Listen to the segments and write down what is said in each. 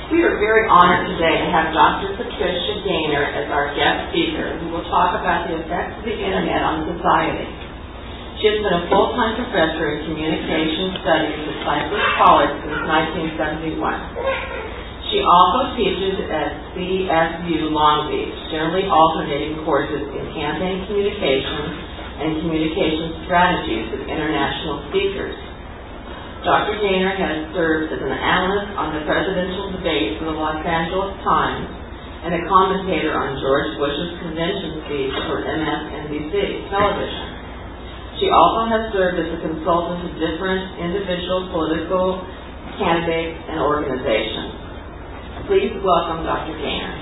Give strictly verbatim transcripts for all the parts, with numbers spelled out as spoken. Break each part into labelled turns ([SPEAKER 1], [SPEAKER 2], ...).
[SPEAKER 1] We are very honored today to have Doctor Patricia Gaynor as our guest speaker, who will talk about the effects of the Internet on society. She has been a full-time professor in communication studies at Cypress College since nineteen seventy-one. She also teaches at C S U Long Beach, generally alternating courses in campaign communications and communication strategies with international speakers. Doctor Gaynor has served as an analyst on the presidential debate for the Los Angeles Times and a commentator on George Bush's convention speech for M S N B C television. She also has served as a consultant to different individual political candidates and organizations. Please welcome Doctor Gaynor.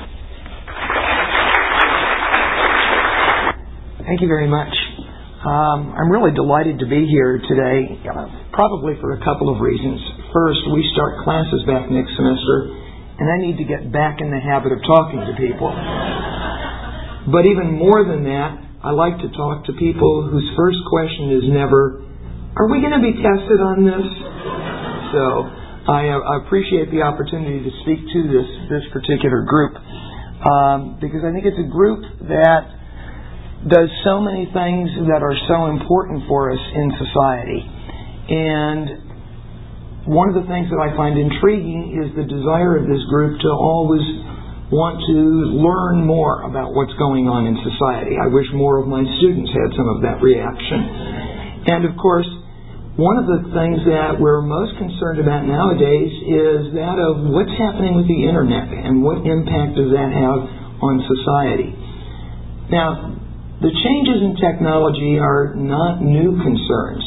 [SPEAKER 2] Thank you very much. Um, I'm really delighted to be here today, uh, probably for a couple of reasons. First, we start classes back next semester, and I need to get back in the habit of talking to people. But even more than that, I like to talk to people whose first question is never, are we going to be tested on this? So I, uh, I appreciate the opportunity to speak to this, this particular group, um, because I think it's a group that does so many things that are so important for us in society. And one of the things that I find intriguing is the desire of this group to always want to learn more about what's going on in society. I wish more of my students had some of that reaction. And of course, one of the things that we're most concerned about nowadays is that of what's happening with the Internet and what impact does that have on society. Now, the changes in technology are not new concerns.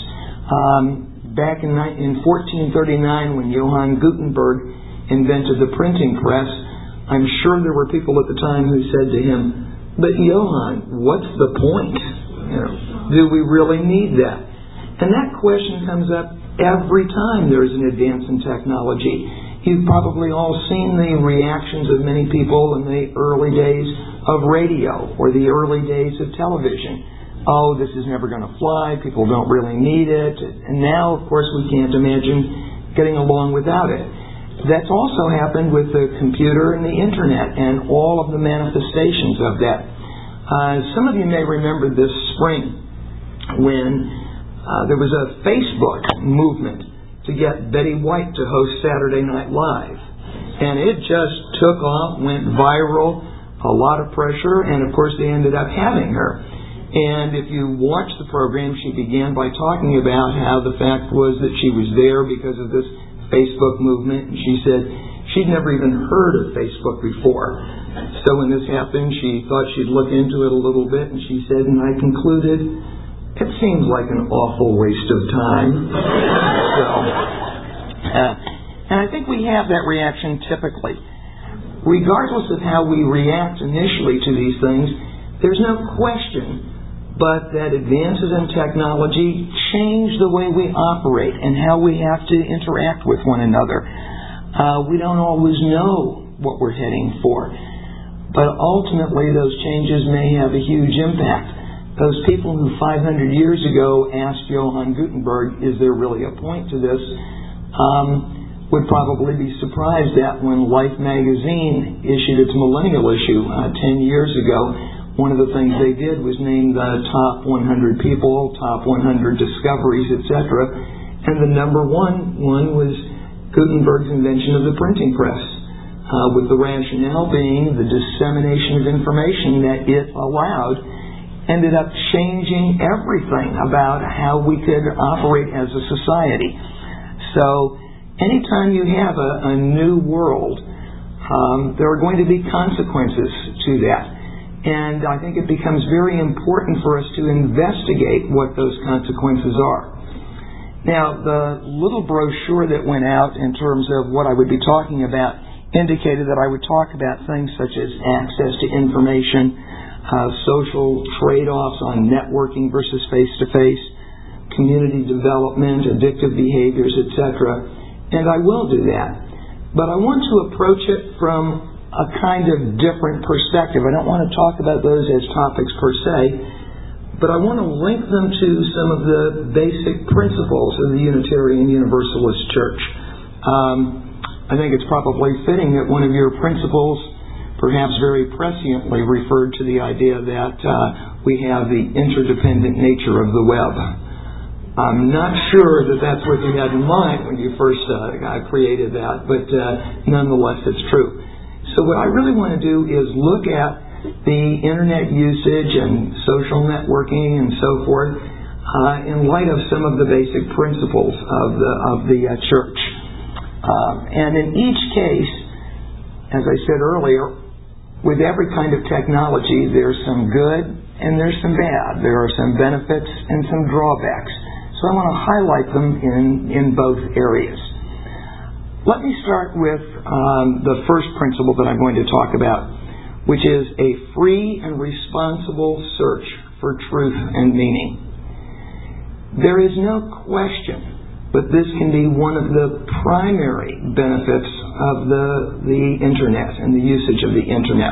[SPEAKER 2] Um, back in, in fourteen thirty-nine, when Johann Gutenberg invented the printing press, I'm sure there were people at the time who said to him, but Johann, what's the point? You know, do we really need that? And that question comes up every time there's an advance in technology. You've probably all seen the reactions of many people in the early days of radio or the early days of television. Oh, this is never going to fly. People don't really need it. And now, of course, we can't imagine getting along without it. That's also happened with the computer and the Internet and all of the manifestations of that. Uh, some of you may remember this spring when uh, there was a Facebook movement to get Betty White to host Saturday Night Live. And it just took off, went viral, a lot of pressure, and of course they ended up having her. And if you watch the program, she began by talking about how the fact was that she was there because of this Facebook movement. And she said she'd never even heard of Facebook before. So when this happened, she thought she'd look into it a little bit, and she said, and I concluded, it seems like an awful waste of time. So, uh, and I think we have that reaction typically. Regardless of how we react initially to these things, there's no question but that advances in technology change the way we operate and how we have to interact with one another. Uh, we don't always know what we're heading for, but ultimately those changes may have a huge impact. Those people who five hundred years ago asked Johann Gutenberg, is there really a point to this, um, would probably be surprised that when Life magazine issued its millennial issue uh, ten years ago, one of the things they did was name the top one hundred people, top one hundred discoveries, et cetera. And the number one one was Gutenberg's invention of the printing press, uh, with the rationale being the dissemination of information that it allowed ended up changing everything about how we could operate as a society. So anytime you have a, a new world, um, there are going to be consequences to that. And I think it becomes very important for us to investigate what those consequences are. Now, the little brochure that went out in terms of what I would be talking about indicated that I would talk about things such as access to information, uh, social trade-offs on networking versus face-to-face, community development, addictive behaviors, et cetera. And I will do that. But I want to approach it from a kind of different perspective. I don't want to talk about those as topics per se, but I want to link them to some of the basic principles of the Unitarian Universalist Church. Um, I think it's probably fitting that one of your principals perhaps very presciently referred to the idea that uh, we have the interdependent nature of the web. I'm not sure that that's what you had in mind when you first uh, created that, but uh, nonetheless it's true. So what I really want to do is look at the internet usage and social networking and so forth uh, in light of some of the basic principles of the, of the uh, church. Uh, and in each case, as I said earlier, with every kind of technology, there's some good and there's some bad. There are some benefits and some drawbacks. So I want to highlight them in, in both areas. Let me start with um, the first principle that I'm going to talk about, which is a free and responsible search for truth and meaning. There is no question but this can be one of the primary benefits of the, the Internet and the usage of the Internet.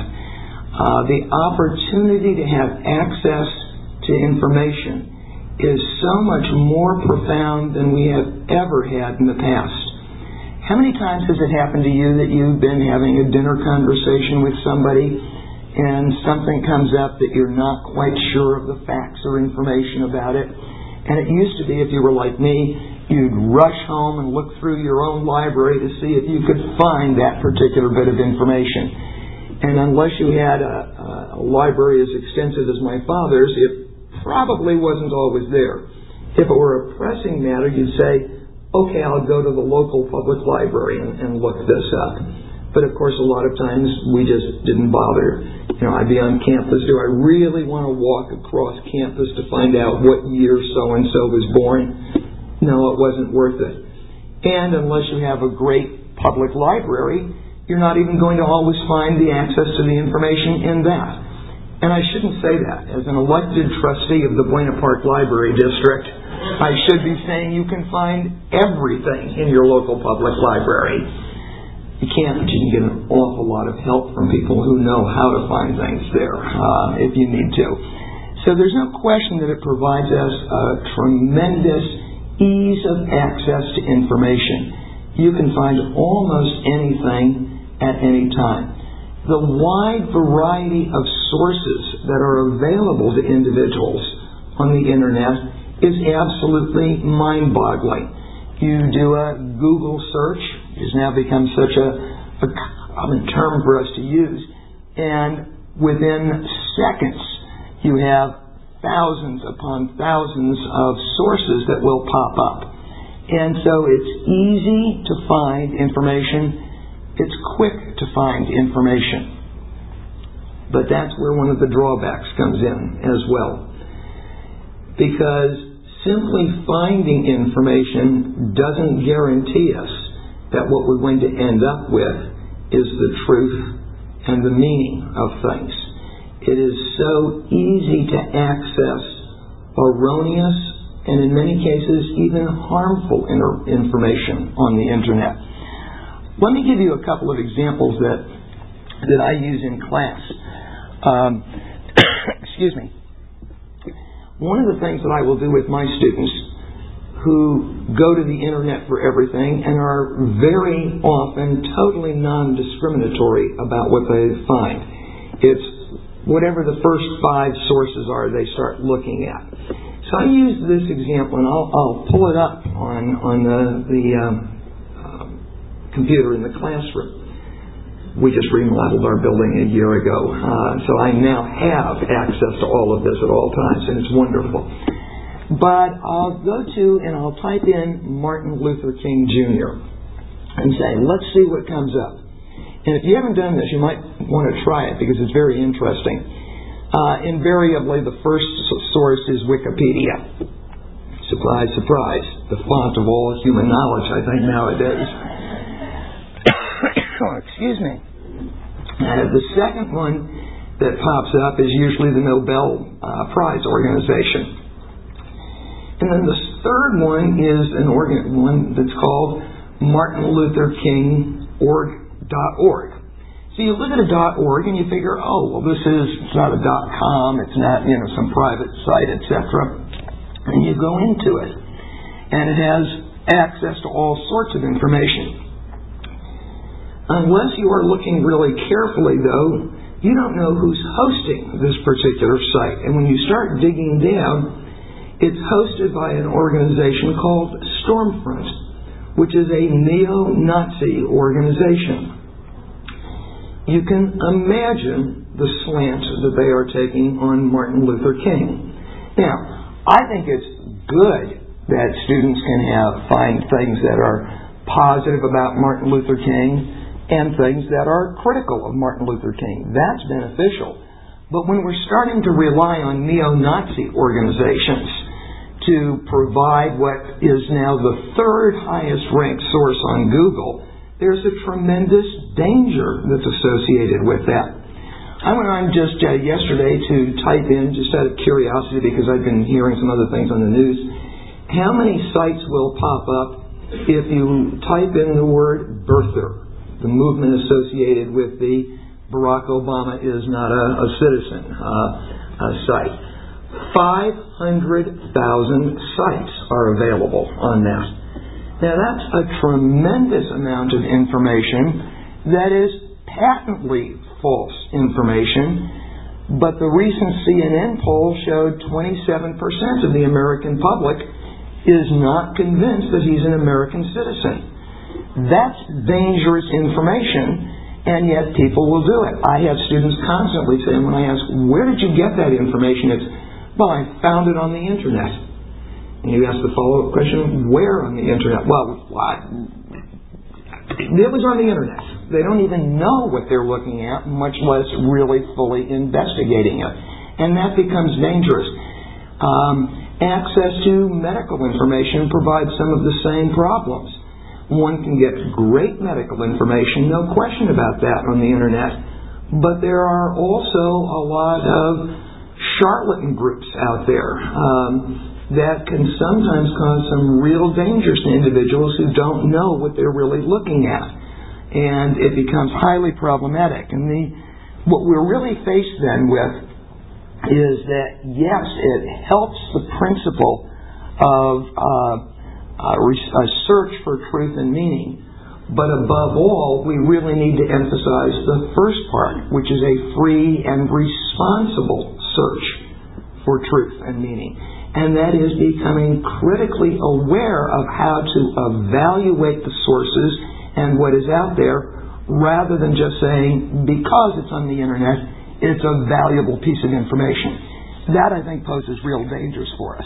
[SPEAKER 2] Uh, the opportunity to have access to information is so much more profound than we have ever had in the past. How many times has it happened to you that you've been having a dinner conversation with somebody and something comes up that you're not quite sure of the facts or information about it? And it used to be, if you were like me, you'd rush home and look through your own library to see if you could find that particular bit of information. And unless you had a, a library as extensive as my father's, it probably wasn't always there. If it were a pressing matter, you'd say, okay, I'll go to the local public library and, and look this up. But of course, a lot of times we just didn't bother. You know, I'd be on campus. Do I really want to walk across campus to find out what year so-and-so was born? No, it wasn't worth it. And unless you have a great public library, you're not even going to always find the access to the information in that. And I shouldn't say that. As an elected trustee of the Buena Park Library District, I should be saying you can find everything in your local public library. You can't, but you can get an awful lot of help from people who know how to find things there uh, if you need to. So there's no question that it provides us a tremendous ease of access to information. You can find almost anything at any time. The wide variety of sources that are available to individuals on the Internet is absolutely mind-boggling. You do a Google search, which has now become such a, a common term for us to use, and within seconds you have thousands upon thousands of sources that will pop up. And so it's easy to find information. It's quick to find information. But that's where one of the drawbacks comes in as well. Because simply finding information doesn't guarantee us that what we're going to end up with is the truth and the meaning of things. It is so easy to access erroneous and in many cases even harmful inter- information on the Internet. Let me give you a couple of examples that that I use in class. Um, excuse me. One of the things that I will do with my students who go to the Internet for everything and are very often totally non-discriminatory about what they find. It's whatever the first five sources are they start looking at. So I use this example, and I'll, I'll pull it up on, on the, the um, um, computer in the classroom. We just remodeled our building a year ago, uh, so I now have access to all of this at all times, and it's wonderful. But I'll go to and I'll type in Martin Luther King Junior and say, let's see what comes up. And if you haven't done this, you might want to try it because it's very interesting. Uh, invariably, the first source is Wikipedia. Surprise, surprise. The font of all human knowledge, I think, nowadays. Oh, excuse me. Uh, the second one that pops up is usually the Nobel uh, Prize organization. And then the third one is an organ, one that's called Martin Luther King org dot org. So you look at a .org and you figure, oh, well, this is, it's not a .com, it's not, you know, some private site, et cetera. And you go into it, and it has access to all sorts of information. Unless you are looking really carefully, though, you don't know who's hosting this particular site. And when you start digging down, it's hosted by an organization called Stormfront, which is a neo-Nazi organization. You can imagine the slant that they are taking on Martin Luther King. Now, I think it's good that students can have find things that are positive about Martin Luther King and things that are critical of Martin Luther King. That's beneficial. But when we're starting to rely on neo-Nazi organizations to provide what is now the third highest ranked source on Google, there's a tremendous danger that's associated with that. I went on just uh, yesterday to type in, just out of curiosity, because I've been hearing some other things on the news, how many sites will pop up if you type in the word birther, the movement associated with the Barack Obama is not a, a citizen uh, a site. five hundred thousand sites are available on that. Now that's a tremendous amount of information that is patently false information, but the recent C N N poll showed twenty-seven percent of the American public is not convinced that he's an American citizen. That's dangerous information, and yet people will do it. I have students constantly saying, when I ask, where did you get that information? It's, well, I found it on the internet. And you ask the follow-up question, where on the internet? Well, what? It was on the internet. They don't even know what they're looking at, much less really fully investigating it. And that becomes dangerous. Um, access to medical information provides some of the same problems. One can get great medical information, no question about that, on the internet. But there are also a lot of charlatan groups out there um, that can sometimes cause some real dangers to individuals who don't know what they're really looking at. And it becomes highly problematic. And the, what we're really faced then with is that, yes, it helps the principle of uh, Uh, a search for truth and meaning. But above all, we really need to emphasize the first part, which is a free and responsible search for truth and meaning. And that is becoming critically aware of how to evaluate the sources and what is out there, rather than just saying, because it's on the internet, it's a valuable piece of information. That, I think, poses real dangers for us.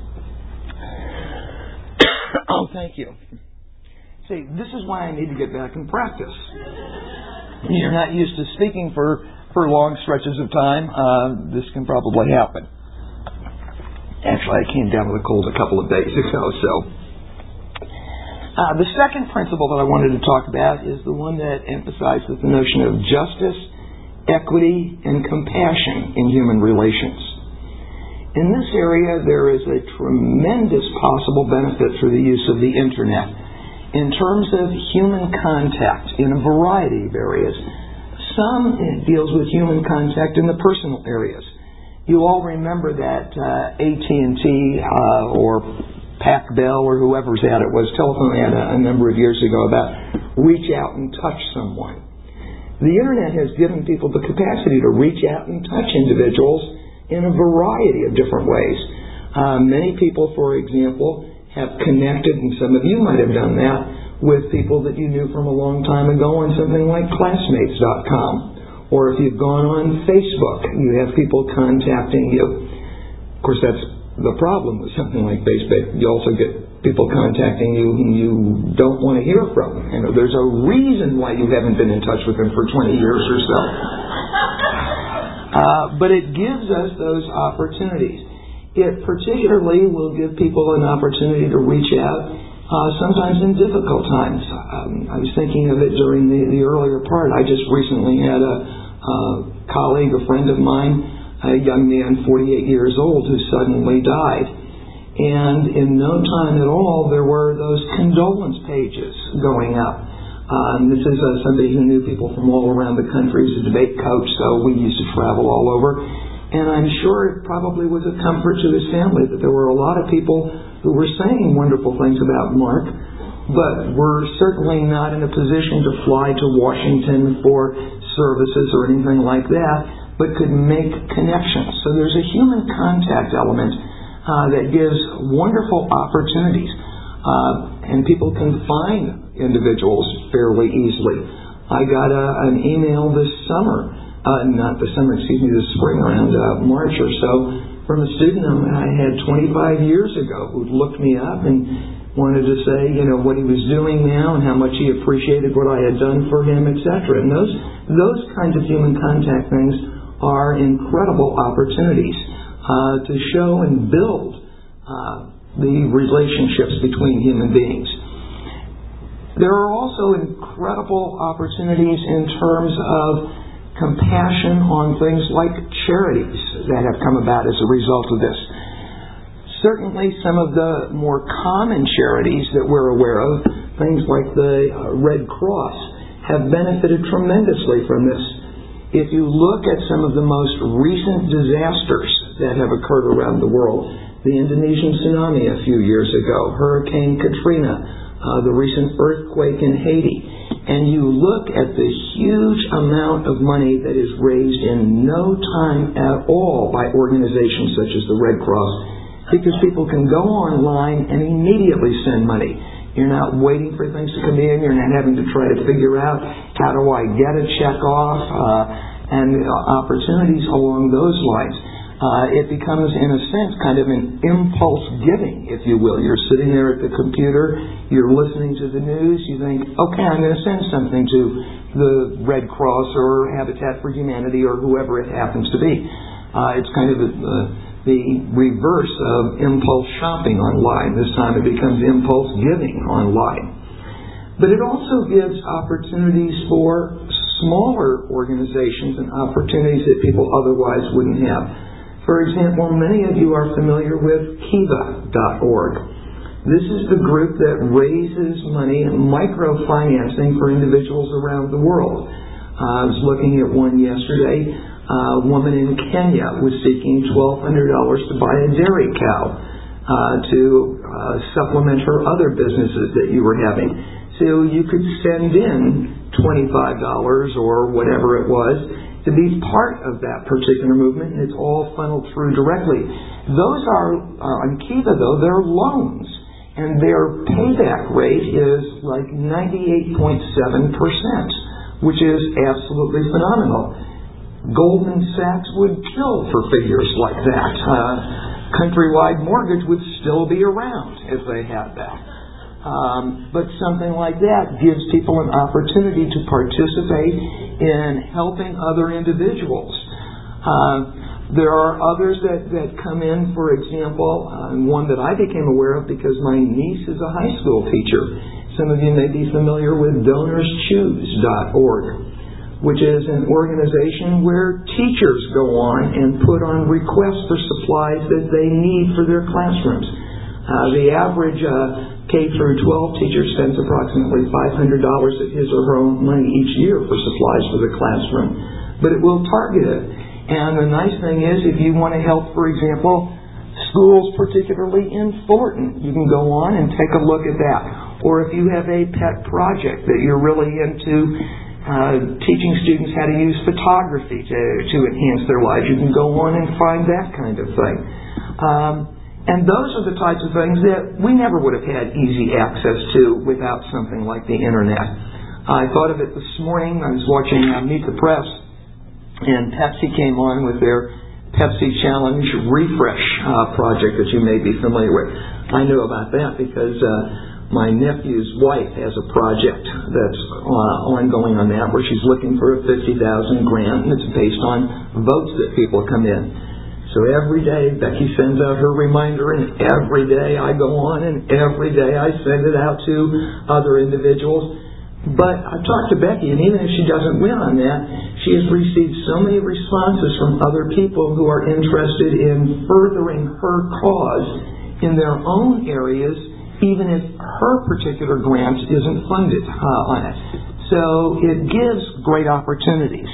[SPEAKER 2] Oh, thank you. See, this is why I need to get back in practice. You're not used to speaking for, for long stretches of time. Uh, this can probably happen. Actually, I came down with a cold a couple of days ago, so. Uh, the second principle that I wanted to talk about is the one that emphasizes the notion of justice, equity, and compassion in human relations. In this area, there is a tremendous possible benefit through the use of the internet in terms of human contact in a variety of areas. Some deals with human contact in the personal areas. You all remember that uh, A T and T uh, or Pac Bell or whoever's at it was telephone ad a, a number of years ago about reach out and touch someone. The internet has given people the capacity to reach out and touch individuals in a variety of different ways. Uh, many people, for example, have connected, and some of you might have done that, with people that you knew from a long time ago on something like classmates dot com. Or if you've gone on Facebook, you have people contacting you. Of course, that's the problem with something like Facebook. You also get people contacting you whom you don't want to hear from. You know, there's a reason why you haven't been in touch with them for twenty years or so. Uh, but it gives us those opportunities. It particularly will give people an opportunity to reach out, uh, sometimes in difficult times. Um, I was thinking of it during the, the earlier part. I just recently had a, a colleague, a friend of mine, a young man, forty-eight years old, who suddenly died. And in no time at all, there were those condolence pages going up. Um, this is uh, somebody who knew people from all around the country. He's a debate coach, so we used to travel all over. And I'm sure it probably was a comfort to his family that there were a lot of people who were saying wonderful things about Mark, but we're certainly not in a position to fly to Washington for services or anything like that, but could make connections. So there's a human contact element uh, that gives wonderful opportunities, uh, and people can find individuals fairly easily. I got a, an email this summer, uh, not this summer, excuse me, this spring, around uh, March or so, from a student I had twenty-five years ago who looked me up and wanted to say, you know, what he was doing now and how much he appreciated what I had done for him, et cetera. And those those kinds of human contact things are incredible opportunities uh, to show and build uh, the relationships between human beings. There are also incredible opportunities in terms of compassion on things like charities that have come about as a result of this. Certainly some of the more common charities that we're aware of, things like the uh, Red Cross, have benefited tremendously from this. If you look at some of the most recent disasters that have occurred around the world, the Indonesian tsunami a few years ago, Hurricane Katrina, uh, the recent earthquake in Haiti, and you look at the huge amount of money that is raised in no time at all by organizations such as the Red Cross, because people can go online and immediately send money. You're not waiting for things to come in. You're not having to try to figure out, how do I get a check off, uh, and opportunities along those lines. Uh, it becomes, in a sense, kind of an impulse giving, if you will. You're sitting there at the computer, you're listening to the news, you think, okay, I'm going to send something to the Red Cross or Habitat for Humanity or whoever it happens to be. Uh, it's kind of a, uh, the reverse of impulse shopping online. This time it becomes impulse giving online. But it also gives opportunities for smaller organizations and opportunities that people otherwise wouldn't have. For example, many of you are familiar with Kiva dot org. This is the group that raises money in microfinancing for individuals around the world. Uh, I was looking at one yesterday. Uh, a woman in Kenya was seeking twelve hundred dollars to buy a dairy cow uh, to uh, supplement her other businesses that you were having. So you could send in twenty-five dollars or whatever it was to be part of that particular movement, and it's all funneled through directly. Those are, uh, on Kiva though, they're loans, and their payback rate is like ninety-eight point seven percent, which is absolutely phenomenal. Goldman Sachs would kill for figures like that. Uh, Countrywide Mortgage would still be around if they had that. Um, but something like that gives people an opportunity to participate in helping other individuals. Uh, there are others that, that come in, for example, uh, one that I became aware of because my niece is a high school teacher. Some of you may be familiar with donors choose dot org, which is an organization where teachers go on and put on requests for supplies that they need for their classrooms. Uh, the average uh, K through twelve teacher spends approximately five hundred dollars of his or her own money each year for supplies for the classroom. But it will target it. And the nice thing is, if you want to help, for example, schools particularly in Thornton, you can go on and take a look at that. Or if you have a pet project that you're really into, uh, teaching students how to use photography to, to enhance their lives, you can go on and find that kind of thing. Um, And those are the types of things that we never would have had easy access to without something like the Internet. I thought of it this morning. I was watching uh, Meet the Press, and Pepsi came on with their Pepsi Challenge Refresh uh, project that you may be familiar with. I knew about that because uh, my nephew's wife has a project that's uh, ongoing on that where she's looking for a fifty thousand dollars grant, and it's based on votes that people come in. So every day Becky sends out her reminder, and every day I go on, and every day I send it out to other individuals. But I've talked to Becky, and even if she doesn't win on that, she has received so many responses from other people who are interested in furthering her cause in their own areas, even if her particular grant isn't funded uh, on it. So it gives great opportunities.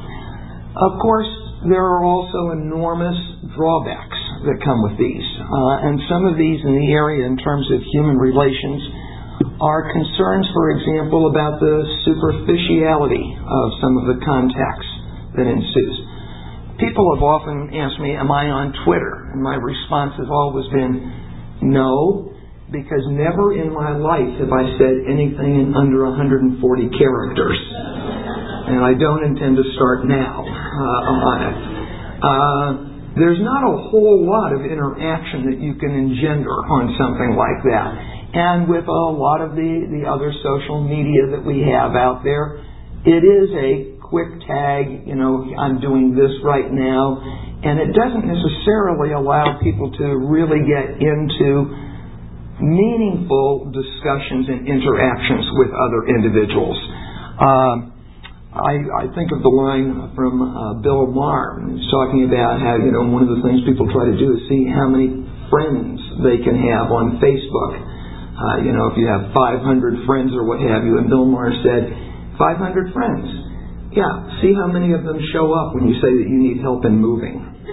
[SPEAKER 2] Of course, there are also enormous drawbacks that come with these. Uh, and some of these in the area in terms of human relations are concerns, for example, about the superficiality of some of the context that ensues. People have often asked me, am I on Twitter? And my response has always been, no, because never in my life have I said anything in under one hundred forty characters. And I don't intend to start now uh, on it. Uh, there's not a whole lot of interaction that you can engender on something like that. And with a lot of the, the other social media that we have out there, it is a quick tag, you know, I'm doing this right now, and it doesn't necessarily allow people to really get into meaningful discussions and interactions with other individuals. Um, I, I think of the line from uh, Bill Maher. He's talking about how, you know, one of the things people try to do is see how many friends they can have on Facebook. Uh, you know, if you have five hundred friends or what have you, and Bill Maher said, five hundred friends. Yeah, see how many of them show up when you say that you need help in moving.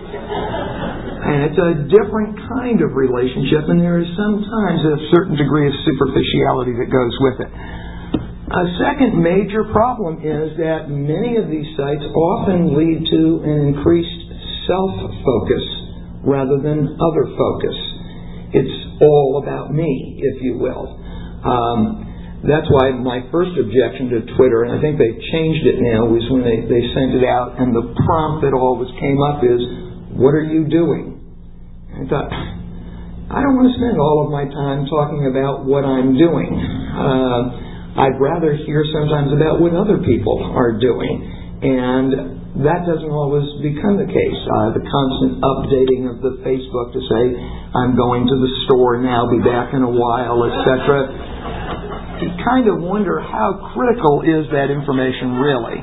[SPEAKER 2] And it's a different kind of relationship, and there is sometimes a certain degree of superficiality that goes with it. A second major problem is that many of these sites often lead to an increased self-focus rather than other focus. It's all about me, if you will. Um, that's why my first objection to Twitter, and I think they've changed it now, was when they, they sent it out, and the prompt that always came up is, what are you doing? And I thought, I don't want to spend all of my time talking about what I'm doing. Uh, I'd rather hear sometimes about what other people are doing. And that doesn't always become the case. Uh, the constant updating of the Facebook to say, I'm going to the store now, be back in a while, et cetera. You kind of wonder how critical is that information really.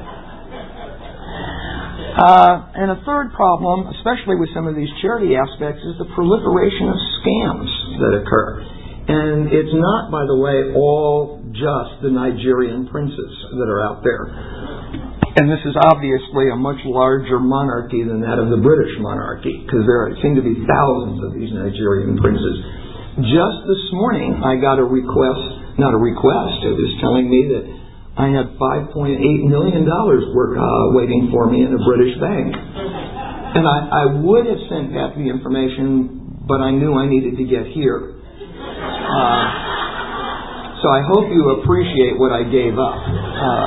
[SPEAKER 2] Uh, and a third problem, especially with some of these charity aspects, is the proliferation of scams that occur. And it's not, by the way, all just the Nigerian princes that are out there. And this is obviously a much larger monarchy than that of the British monarchy, because there seem to be thousands of these Nigerian princes. Just this morning, I got a request, not a request, it was telling me that I had five point eight million dollars work, uh, waiting for me in a British bank. And I, I would have sent back the information, but I knew I needed to get here. Uh, so I hope you appreciate what I gave up. Uh,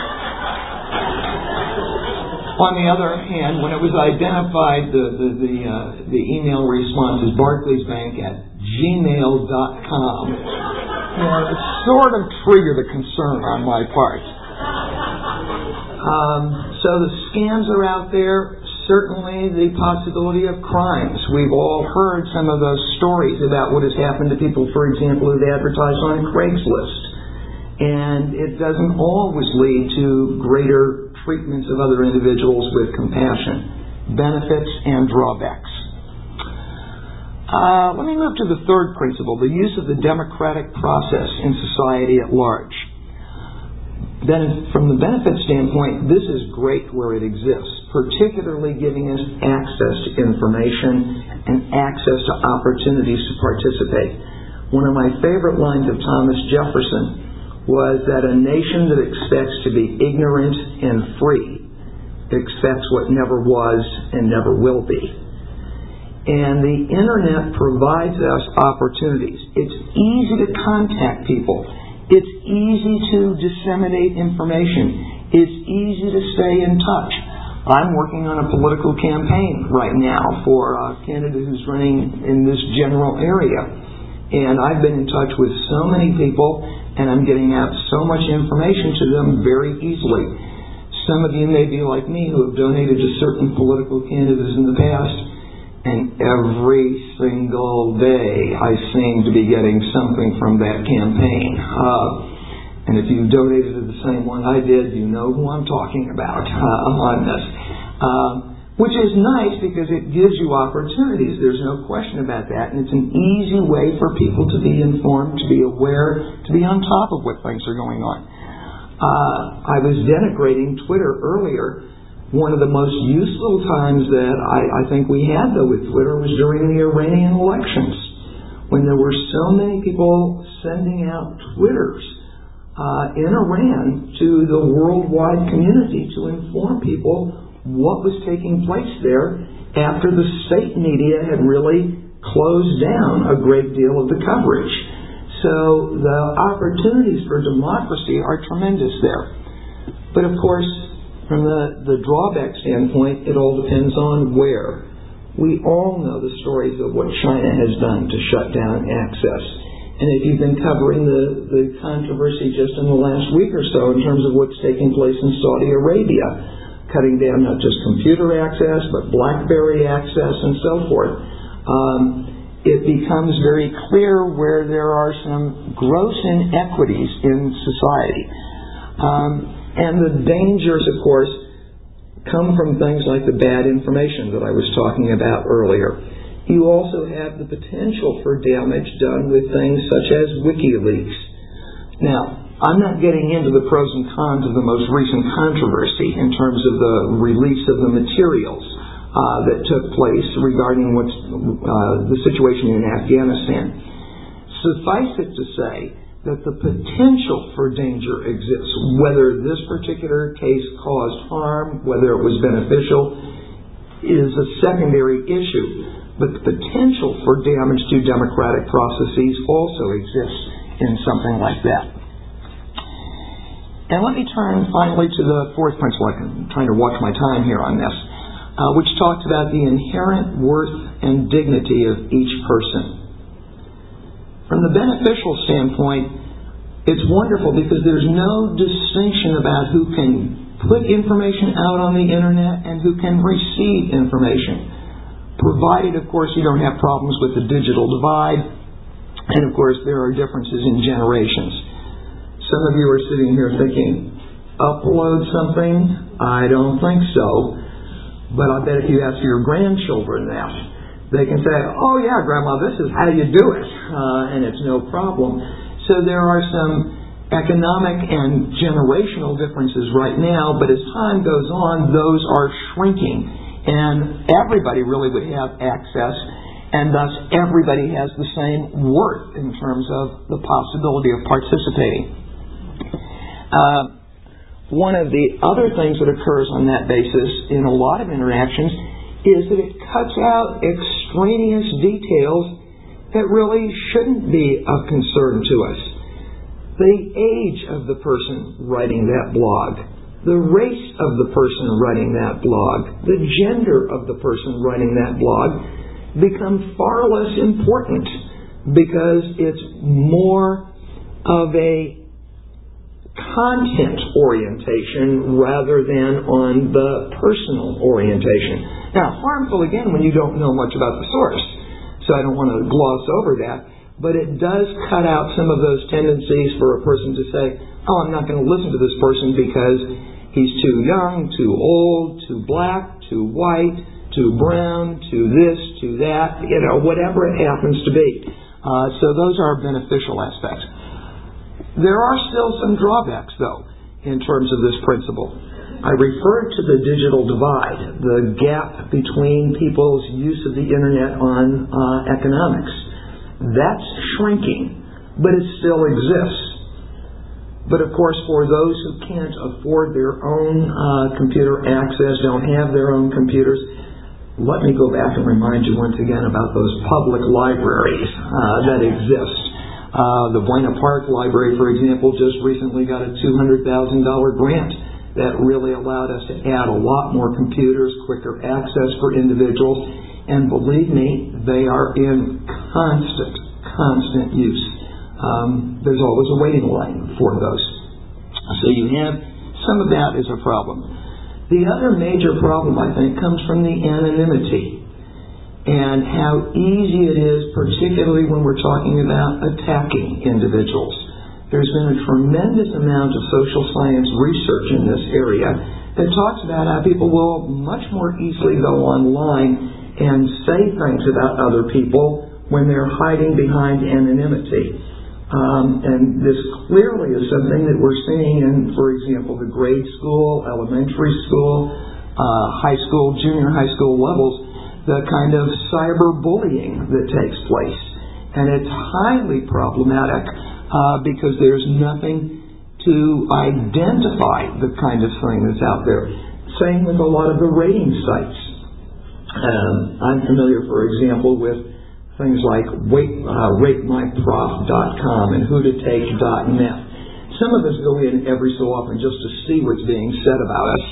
[SPEAKER 2] on the other hand, when it was identified, the the the, uh, the email response is Barclays Bank at gmail dot com. You know, it sort of triggered a concern on my part. Um, so the scams are out there. Certainly the possibility of crimes. We've all heard some of those stories about what has happened to people, for example, who've advertised on Craigslist. And it doesn't always lead to greater treatments of other individuals with compassion. Benefits and drawbacks. Uh, let me move to the third principle, the use of the democratic process in society at large. Then, from the benefit standpoint, this is great where it exists, particularly giving us access to information and access to opportunities to participate. One of my favorite lines of Thomas Jefferson was that a nation that expects to be ignorant and free expects what never was and never will be. And the Internet provides us opportunities. It's easy to contact people. It's easy to disseminate information. It's easy to stay in touch. I'm working on a political campaign right now for a candidate who's running in this general area. And I've been in touch with so many people, and I'm getting out so much information to them very easily. Some of you may be like me who have donated to certain political candidates in the past, and every single day I seem to be getting something from that campaign. Uh, and if you donated to the same one I did, you know who I'm talking about uh, on this. Uh, which is nice because it gives you opportunities. There's no question about that. And it's an easy way for people to be informed, to be aware, to be on top of what things are going on. Uh, I was denigrating Twitter earlier. One of the most useful times that I, I think we had, though, with Twitter was during the Iranian elections, when there were so many people sending out Twitters uh, in Iran to the worldwide community to inform people what was taking place there after the state media had really closed down a great deal of the coverage. So the opportunities for democracy are tremendous there. But of course, from the, the drawback standpoint, it all depends on where. We all know the stories of what China has done to shut down access. And if you've been covering the, the controversy just in the last week or so in terms of what's taking place in Saudi Arabia, cutting down not just computer access, but BlackBerry access and so forth, um, it becomes very clear where there are some gross inequities in society. Um, and the dangers, of course, come from things like the bad information that I was talking about earlier. You also have the potential for damage done with things such as WikiLeaks. Now, I'm not getting into the pros and cons of the most recent controversy in terms of the release of the materials uh, that took place regarding what's uh, the situation in Afghanistan. Suffice it to say that the potential for danger exists. Whether this particular case caused harm, whether it was beneficial, is a secondary issue. But the potential for damage to democratic processes also exists in something like that. And let me turn finally to the fourth principle. I'm trying to watch my time here on this, uh, which talks about the inherent worth and dignity of each person. From the beneficial standpoint, it's wonderful because there's no distinction about who can put information out on the internet and who can receive information, provided, of course, you don't have problems with the digital divide, and, of course, there are differences in generations. Some of you are sitting here thinking, upload something? I don't think so. But I bet if you ask your grandchildren that, they can say, oh yeah, Grandma, this is how you do it. Uh, and it's no problem. So there are some economic and generational differences right now, but as time goes on, those are shrinking. And everybody really would have access, and thus everybody has the same worth in terms of the possibility of participating. Uh, one of the other things that occurs on that basis in a lot of interactions is that it cuts out extraneous details that really shouldn't be of concern to us. The age of the person writing that blog, the race of the person writing that blog, the gender of the person writing that blog become far less important because it's more of a content orientation rather than on the personal orientation. Now, harmful again when you don't know much about the source, so I don't want to gloss over that, but it does cut out some of those tendencies for a person to say, oh, I'm not going to listen to this person because he's too young, too old, too black, too white, too brown, too this, too that, you know, whatever it happens to be. Uh, so those are beneficial aspects. There are still some drawbacks, though, in terms of this principle. I referred to the digital divide, the gap between people's use of the internet on uh, economics. That's shrinking, but it still exists. But of course, for those who can't afford their own uh, computer access, don't have their own computers, let me go back and remind you once again about those public libraries uh, that exist. Uh, the Buena Park Library, for example, just recently got a two hundred thousand dollars grant that really allowed us to add a lot more computers, quicker access for individuals, and believe me, they are in constant, constant use. Um, there's always a waiting line for those. So you have some of that is a problem. The other major problem, I think, comes from the anonymity and how easy it is, particularly when we're talking about attacking individuals. There's been a tremendous amount of social science research in this area that talks about how people will much more easily go online and say things about other people when they're hiding behind anonymity. Um, and this clearly is something that we're seeing in, for example, the grade school, elementary school, uh, high school, junior high school levels, the kind of cyberbullying that takes place. And it's highly problematic uh, because there's nothing to identify the kind of thing that's out there. Same with a lot of the rating sites. Um, I'm familiar, for example, with things like wait, uh, rate my prof dot com and who to take dot net. Some of us go in every so often just to see what's being said about us.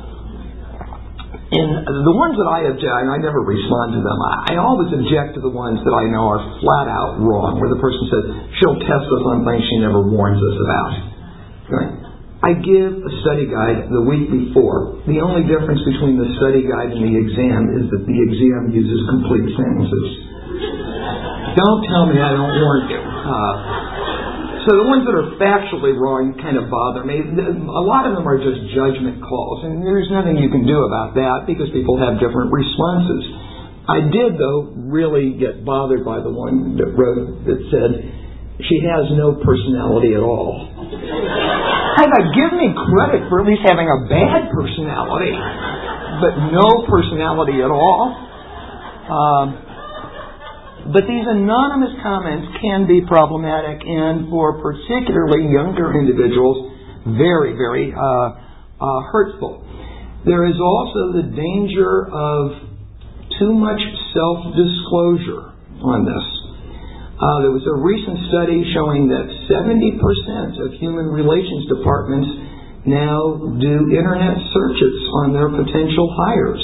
[SPEAKER 2] And the ones that I object, and I never respond to them, I always object to the ones that I know are flat out wrong, where the person says, she'll test us on things she never warns us about. Right? I give a study guide the week before. The only difference between the study guide and the exam is that the exam uses complete sentences. Don't tell me I don't warn you. Uh, So the ones that are factually wrong kind of bother me. A lot of them are just judgment calls, and there's nothing you can do about that because people have different responses. I did, though, really get bothered by the one that wrote that said, she has no personality at all. I thought, give me credit for at least having a bad personality, but no personality at all. Um, But these anonymous comments can be problematic, and for particularly younger individuals, very, very uh, uh, hurtful. There is also the danger of too much self-disclosure on this. Uh, there was a recent study showing that seventy percent of human relations departments now do internet searches on their potential hires.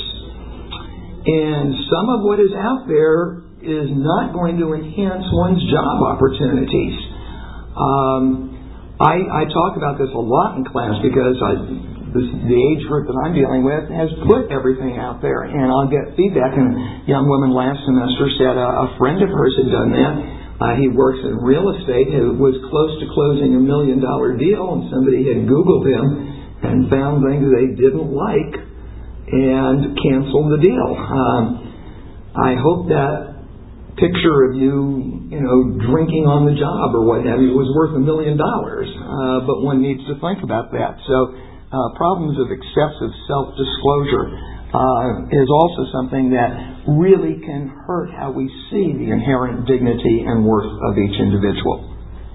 [SPEAKER 2] And some of what is out there is not going to enhance one's job opportunities. Um, I, I talk about this a lot in class because I, this, the age group that I'm dealing with has put everything out there, and I'll get feedback. And a young woman last semester said a, a friend of hers had done that. Uh, he works in real estate, who was close to closing a million dollar deal, and somebody had Googled him and found things they didn't like and canceled the deal. Um, I hope that picture of you, you know, drinking on the job or what have you was worth a million dollars. Uh, but one needs to think about that. So uh, problems of excessive self-disclosure uh, is also something that really can hurt how we see the inherent dignity and worth of each individual.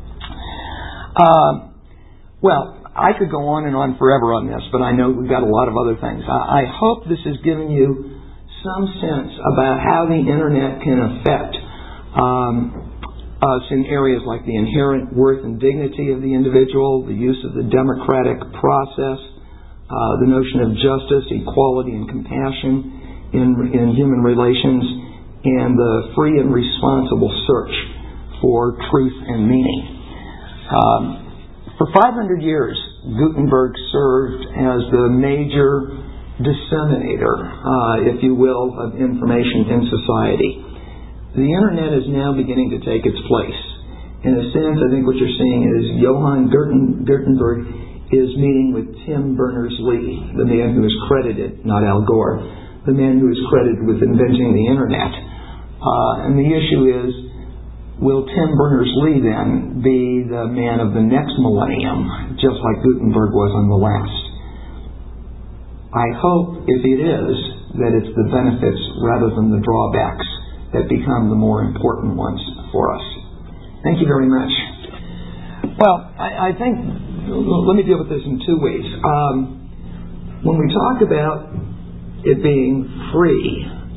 [SPEAKER 2] Uh, well, I could go on and on forever on this, but I know we've got a lot of other things. I, I hope this has given you some sense about how the internet can affect um, us in areas like the inherent worth and dignity of the individual, the use of the democratic process, uh, the notion of justice, equality, and compassion in, in human relations, and the free and responsible search for truth and meaning. Um, for five hundred years, Gutenberg served as the major disseminator, uh, if you will, of information in society. The internet is now beginning to take its place. In a sense, I think what you're seeing is Johann Guten, Gutenberg is meeting with Tim Berners-Lee, the man who is credited, not Al Gore, the man who is credited with inventing the internet. Uh, and the issue is, will Tim Berners-Lee then be the man of the next millennium, just like Gutenberg was on the last? I hope, if it is, that it's the benefits rather than the drawbacks that become the more important ones for us. Thank you very much. Well, I, I think, let me deal with this in two ways. Um, when we talk about it being free,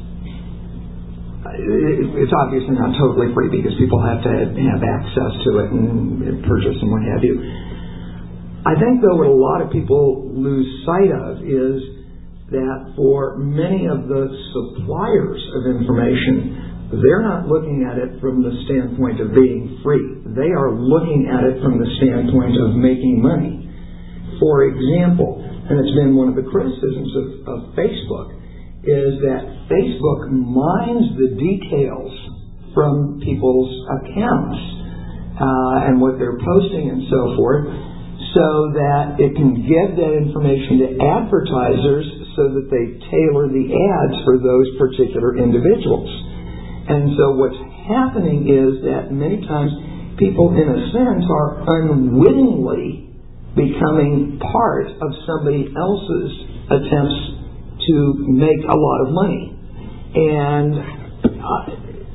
[SPEAKER 2] it's obviously not totally free because people have to have access to it and purchase and what have you. I think, though, what a lot of people lose sight of is that for many of the suppliers of information, they're not looking at it from the standpoint of being free. They are looking at it from the standpoint of making money. For example, and it's been one of the criticisms of, of Facebook, is that Facebook mines the details from people's accounts uh, and what they're posting and so forth, so that it can give that information to advertisers so that they tailor the ads for those particular individuals. And so what's happening is that many times people, in a sense, are unwittingly becoming part of somebody else's attempts to make a lot of money. And uh,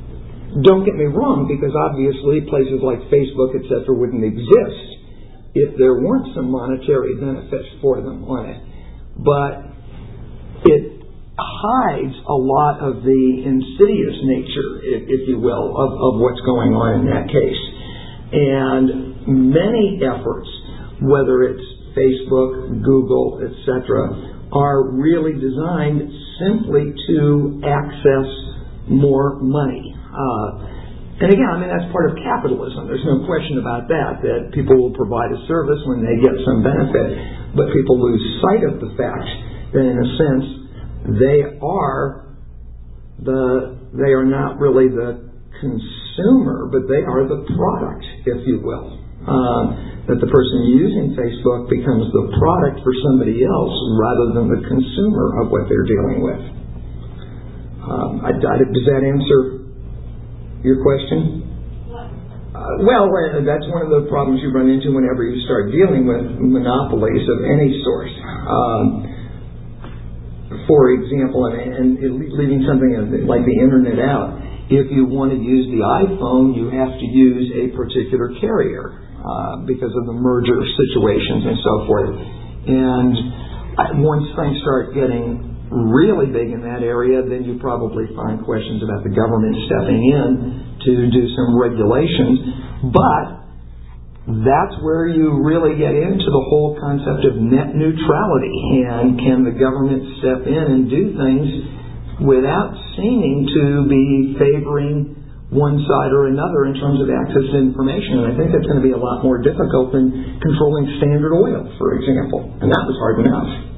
[SPEAKER 2] Don't get me wrong, because obviously places like Facebook, et cetera, wouldn't exist if there weren't some monetary benefits for them on it. But it hides a lot of the insidious nature, if, if you will, of, of what's going on in that case. And many efforts, whether it's Facebook, Google, et cetera, are really designed simply to access more money. Uh, and again, I mean, that's part of capitalism. There's no question about that, that people will provide a service when they get some benefit, but people lose sight of the fact that in a sense they are the, they are not really the consumer, but they are the product, if you will. Um, that the person using Facebook becomes the product for somebody else rather than the consumer of what they're dealing with. Um, I, I, does that answer your question? Uh, well, that's one of the problems you run into whenever you start dealing with monopolies of any sort. Um, for example, and, and leaving something like the internet out, if you want to use the iPhone, you have to use a particular carrier uh, because of the merger situations and so forth. And once things start getting really big in that area, then you probably find questions about the government stepping in to do some regulations. But that's where you really get into the whole concept of net neutrality. And can the government step in and do things without seeming to be favoring one side or another in terms of access to information? And I think that's going to be a lot more difficult than controlling Standard Oil, for example. And that was hard enough.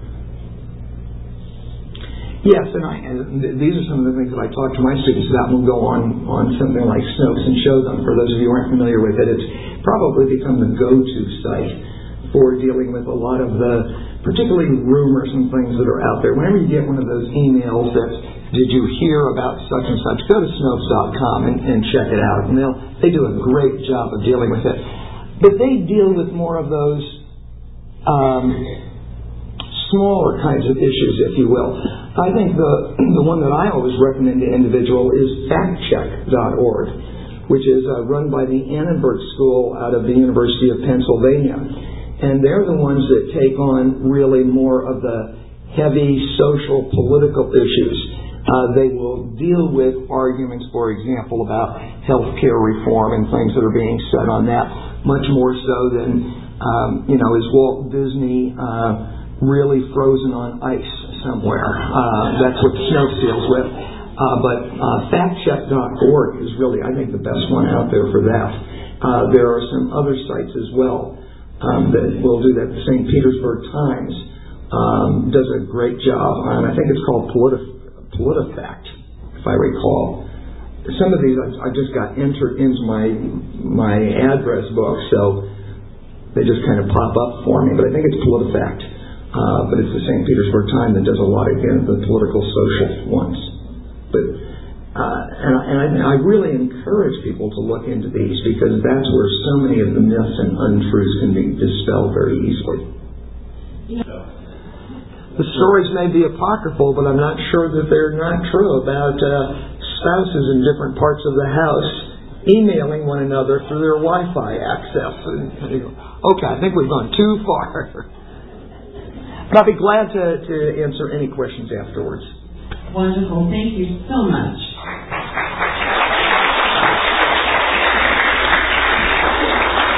[SPEAKER 2] Yes, and, I, and these are some of the things that I talk to my students about. We'll go on, on something like Snopes and show them. For those of you who aren't familiar with it, it's probably become the go-to site for dealing with a lot of the particularly rumors and things that are out there. Whenever you get one of those emails that, did you hear about such and such, go to Snopes dot com and, and check it out. And they'll, they do a great job of dealing with it. But they deal with more of those um, smaller kinds of issues, if you will. I think the the one that I always recommend to individuals is fact check dot org, which is uh, run by the Annenberg School out of the University of Pennsylvania. And they're the ones that take on really more of the heavy social political issues. Uh, they will deal with arguments, for example, about health care reform and things that are being said on that, much more so than, um, you know, is Walt Disney uh, really frozen on ice somewhere. Uh, that's what Snopes deals with. Uh, but uh, fact check dot org is really, I think, the best one out there for that. Uh, there are some other sites as well um, that will do that. The Saint Petersburg Times um, does a great job on, I think it's called Politi- PolitiFact, if I recall. Some of these I, I just got entered into my my address book, so they just kind of pop up for me. But I think it's PolitiFact. Uh, but it's the Saint Petersburg Times that does a lot, again, of the political social ones. But uh, and, I, and I, I really encourage people to look into these because that's where so many of the myths and untruths can be dispelled very easily. The stories may be apocryphal, but I'm not sure that they're not true about uh, spouses in different parts of the house emailing one another through their Wi-Fi access. Okay, I think we've gone too far. But I'll be glad to, to answer any questions afterwards.
[SPEAKER 3] Wonderful. Thank you so much.